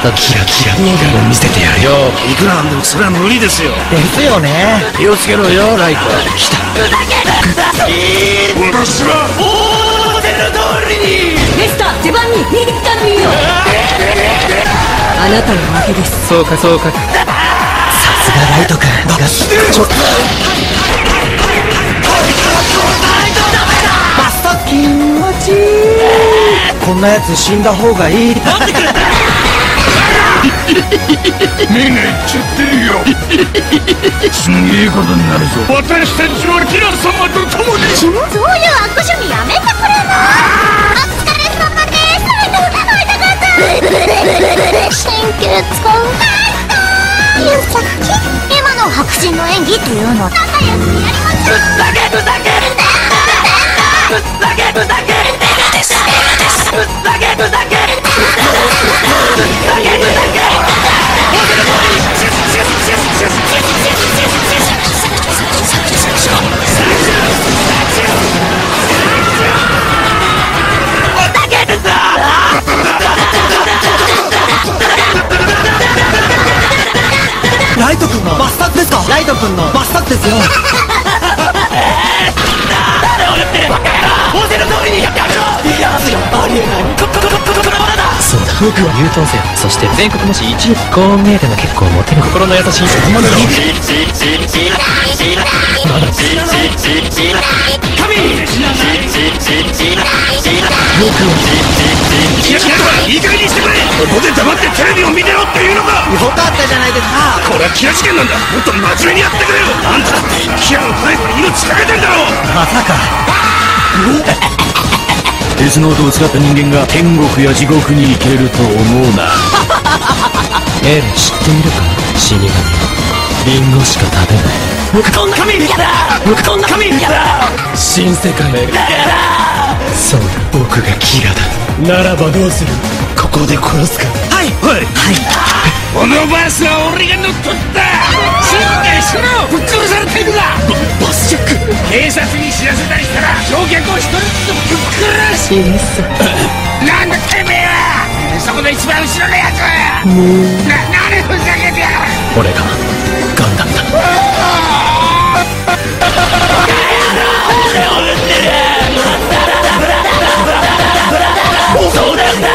たキラキラ笑顔を見せてやるよ。いくらなんでもそれは無理ですよ。 ですよね。 気をつけろよライト。来た。 私はオーデル通りに。 ミスター出番に逃げたのよ。あなたの負けです。 そうかそうか。 さすがライト君。ちょっとバスタ気持ちいい。こんなやつ死んだ方がいい。待ってくれ。 目がいっちゃってるよ。すんげえことになるぞ。私たちはキラ様と共に。 そういう悪趣味やめてくれな。お疲れ様です。会いたかった。神経使う。ゆうちゃん、今の白人の演技っていうの仲良くやりましょう。 ふざけふざけふざけふざけふざけふざけライト君のバスタックですか。ライト君のバスタックですよ。 誰を言ってるバカ野郎。仰せの通りにやってやるよ。いやありえない。このままだ。そうだ、僕は優等生、そして全国模試一流。こう見えても結構モテる心の優しいそこまでの。まだ神僕はいい加減にしてくれ。ここで黙ってテレビを見てろっていうのか。 よかったじゃないですか。 これはキラ事件なんだ。もっと真面目にやってくれよ。あんただってキラの最後に命かけてんだろ。 まさかデスノートを使った人間が天国や地獄に行けると思うな。 エル知っているか。死神リンゴしか食べない。僕こんな神嫌だ。僕こんな神嫌だ。新世界へ。そうだ、僕がキラだ。ならばどうする。ここで殺すか。 はいはいこのバスは俺が乗っ取った。静かにしろ。ぶっ殺されているだ。 バスジャック。 警察に知らせたりしたら乗客を一人ずつぶっ殺す。なんだてめえは。そこの一番後ろのやつはもう何ふざけてやる。 俺がガンダムだ。そうだよな。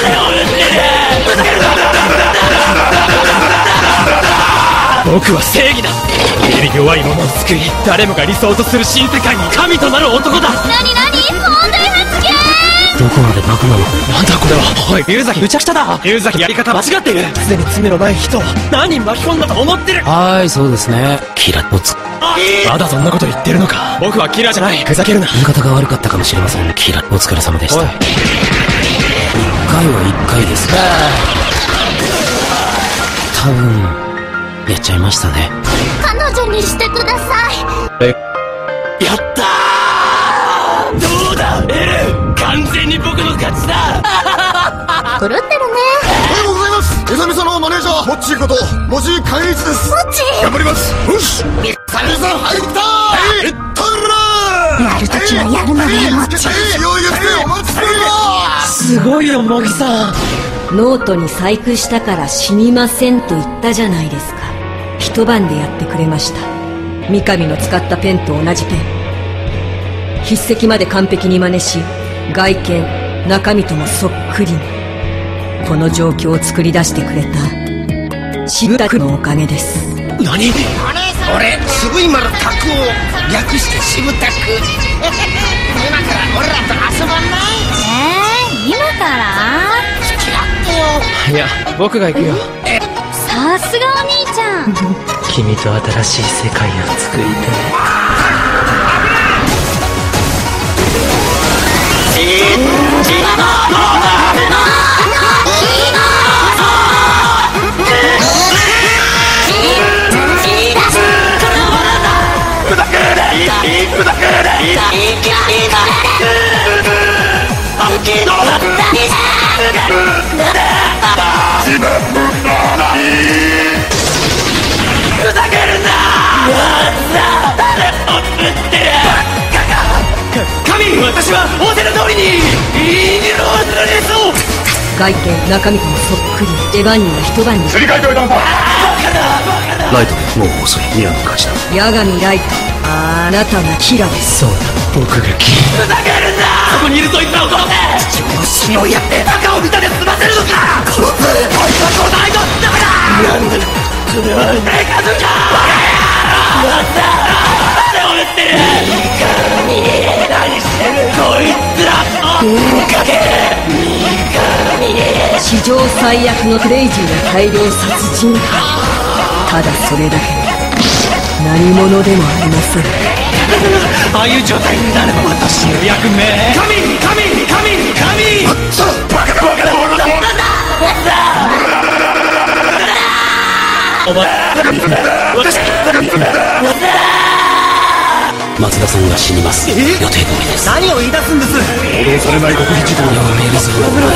僕は正義だ。より弱い者を救い、誰もが理想とする新世界に神となる男だ。 なになに本当に発言。 どこまでバカなの。なんだこれは。おい龍崎、むちゃくちゃだ。龍崎やり方間違っている。すでに罪のない人を何人巻き込んだと思ってる。はいそうですね。キラをまだそんなこと言ってるのか。僕はキラじゃない。ふざけるな。言い方が悪かったかもしれません。キラお疲れ様でした。1回は1回ですか。多分やっちゃいましたね。 彼女にしてください。 やったー。どうだエル。完全に僕の勝ちだ。 狂ってるね。 おはようございます。エザミサのマネージャーモッチーことモジ寛一です。 モッチー頑張ります。よしサリさん入ったー。いったらやるときはやるのねモッチー。 用意がしてお待ちしております。 すごいよモギさん。 ノートに細工したから死にませんと言ったじゃないですか。一晩でやってくれました。三上の使ったペンと同じペン。筆跡まで完璧に真似し、外見中身ともそっくりに。この状況を作り出してくれた渋田君のおかげです。 何。 俺渋い丸タクを略して渋タク。今から俺らと遊ばない。 今から付き合ってよ。 いや僕が行くよ。 さすがお兄ちゃん。 君と新しい世界を作りたい。ふざけるな。神、私は仰せの通りにいい色をするでしょう。 外見中身ともそっくり。出番には一晩に。 すり替えておいたのか。 ライトもう遅い。ミラの勝ちだ。 八神ライト、あなたがキラです。 そうだ、僕がキラ。ふざけるんだ。そこにいるそいつらを殺せ。父親の死をやって中を見たで済ませるのか。殺せ。こいつはこないとダメだ。なんだそれは手数か。バカ野郎。誰を撃ってる。何してるこいつら。かけ。 史上最悪のクレイジーな大量殺人犯。ただそれだけ。何者でもありません。 ああいう状態になれば私の役目。神バカだお前松田さんが死にます。予定通りです。 何を言い出すんです。 報道されない極秘事項やめるぞ。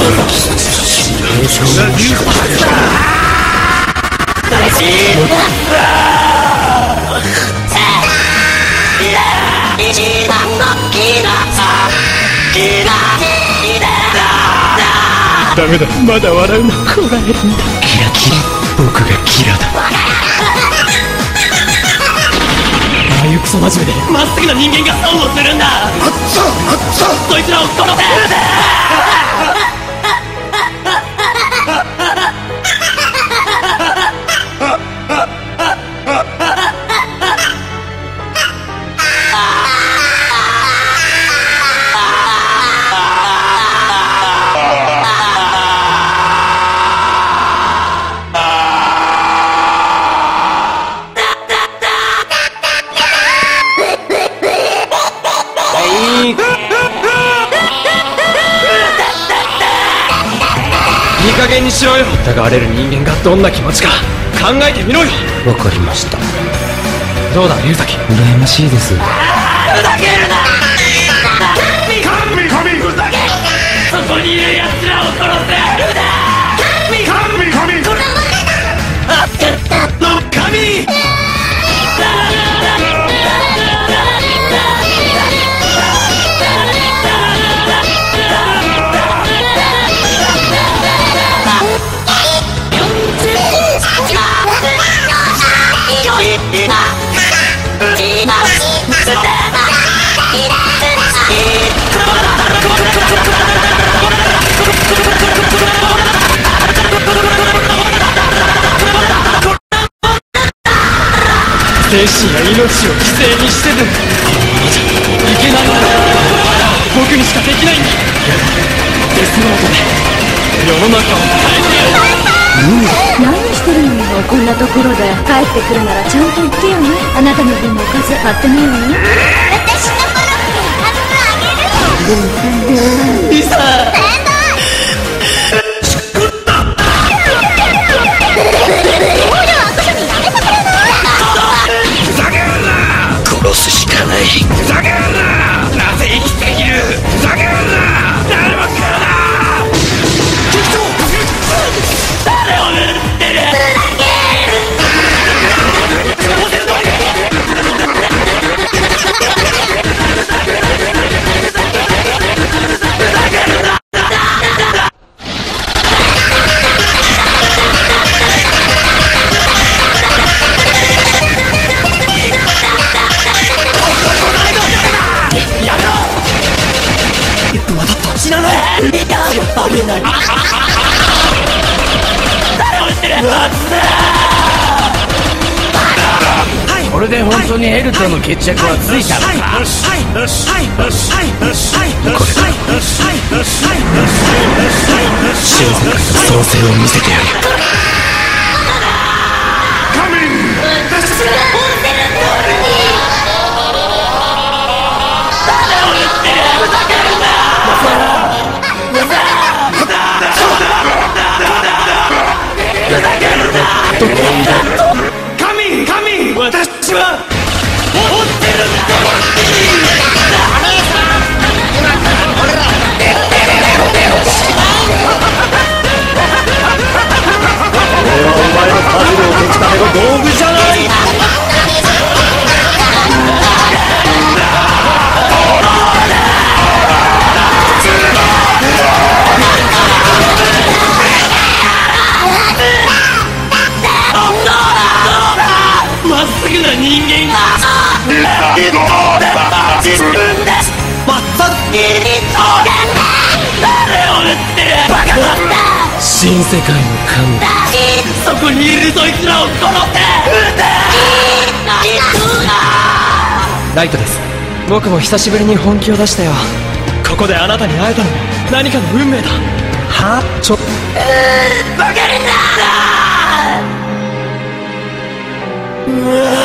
ダメだ、まだ笑うな。 こらえるんだ。キラキラ。僕がキラだ。ああいうクソ真面目でまっすぐな人間が損をするんだ。そいつらを殺せ。いい加減にしろよ。疑われる人間がどんな気持ちか考えてみろよ。わかりました。どうだ龍崎。羨ましいです。ふざけるな。 神ふざけ。 そこにいる奴らを殺せ。神精神や命を犠牲にしてでもいけないんだ。僕にしかできないんだ。デスノートで世の中を変えてやる。 何してるのよ。こんなところで帰ってくるならちゃんと言ってよね。あなたの分のおかず買ってないわよ。私のコロッケ半分あげる。 リサ殺すしかない。ふざけるな。なぜ生きている。ふざけるな。誰も来るな。誰を撃ってる。死なない。ありえない。誰を撃ってる。これで本当にエルとの決着はついたのか。これだ。新世界の創生を見せてやる。神私は追ってるんだ。俺はお前のパズルを解くための道具じゃない。 な人間自分でまった誰を撃ってるバカだった新世界の神そこにいるそいつらを殺せ撃てライトです。僕も久しぶりに本気を出したよ。ここであなたに会えたのも何かの運命だ。はあ、ちょっバカになー